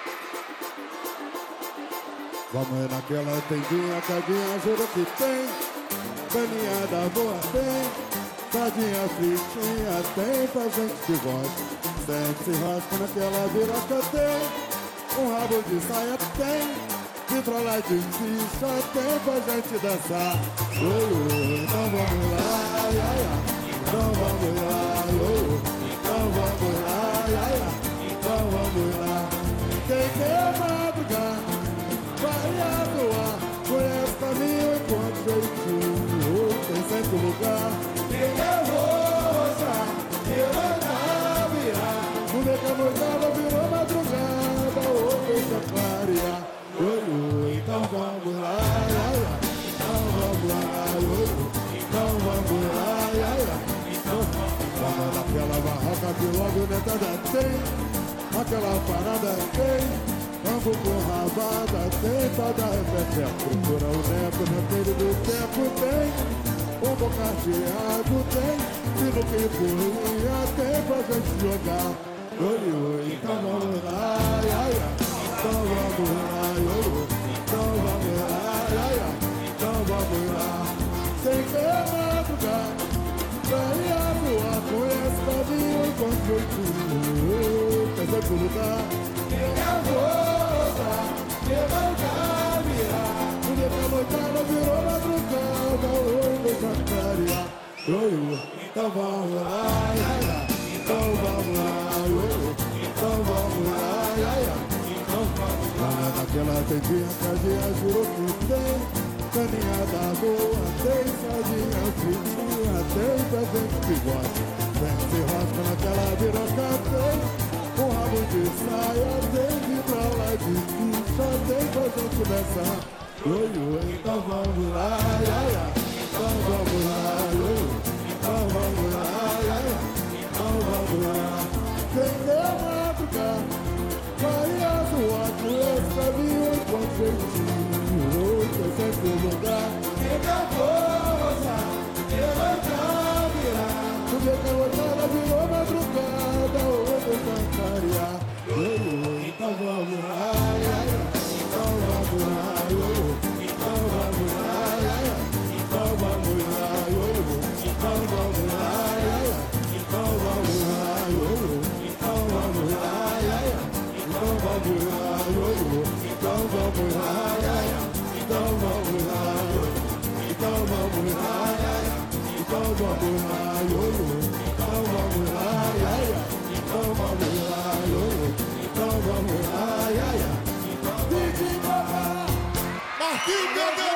Vamos naquela tendinha, cadinha, juro que tem. Caninhada boa tem. Tadinha fritinha tem pra gente que gosta. Sente se rasca naquela viroca tem. Um rabo de saia tem. Vitrola de ficha tem pra gente dançar. Então vamos lá, ai, ai. Então vamos lá, então vamos lá, ai, ai. Então vamos lá. Quem quer madrugar vai atuar. Conhece o caminho, encontra o jeitinho. Tem sempre lugar. Quem quer roça, eu vou dar virar. Não vê que a moçada virou madrugada, ou deixa clarear. Então vamos lá, ai, ai. Então vamos lá, então vamos lá, ai, ai. Vamos naquela barraca que logo netada tem. Aquela parada tem. Vamos com rabada tem pra dar refé. Procura o neto, naquele do tempo tem. Um bocateado tem. Se no que empurrinha tem pra gente jogar. Então vamos lá, ai, ai. Então vamos lá, então vamos lá, ai, ai. Então vamos lá. Sem querer madrugar, vai atuar. Conhece o caminho, encontra o jeitinho. Tem sempre lugar. Eu força, eu vou cá virar. Porque pra noitada virou madrugada, oi, deixa clarear. Então vamos lá, ai, ai. Então vamos lá, então vamos lá, ai, ai. Naquela tendinha, cadinha, juro que tem. Caninhada boa tem, sardinha fritinha tem pra gente que gosta. Vem se rasca naquela viroca tem. Um rabo de saia tem, vitrola de ficha tem pra gente dançar. Então vamos lá, ai, ai. Então vamos lá, então vamos lá, ai, ai. Então vamos lá. Quem quer madrugar vai atuar. Esse caminho enquanto jeitinho. Eu sempre lugar. Fica força, eu vou cá virar. Porque que a outra virou madrugada, hoje eu vou clarear. Então vamos lá, ai, ai. Então vamos lá, então vamos lá, ai, ai. Então vamos lá, então vamos lá, ai, ai. Então vamos lá, então vamos lá, ai, ai. Então vamos lá, então vamos lá, ai, ai. Então vamos lá, então vamos lá, ai, ai. Então vamos lá, então vamos lá, ai, ai. Então vamos lá, então vamos lá, ai, ai. Marquinhos, meu Deus!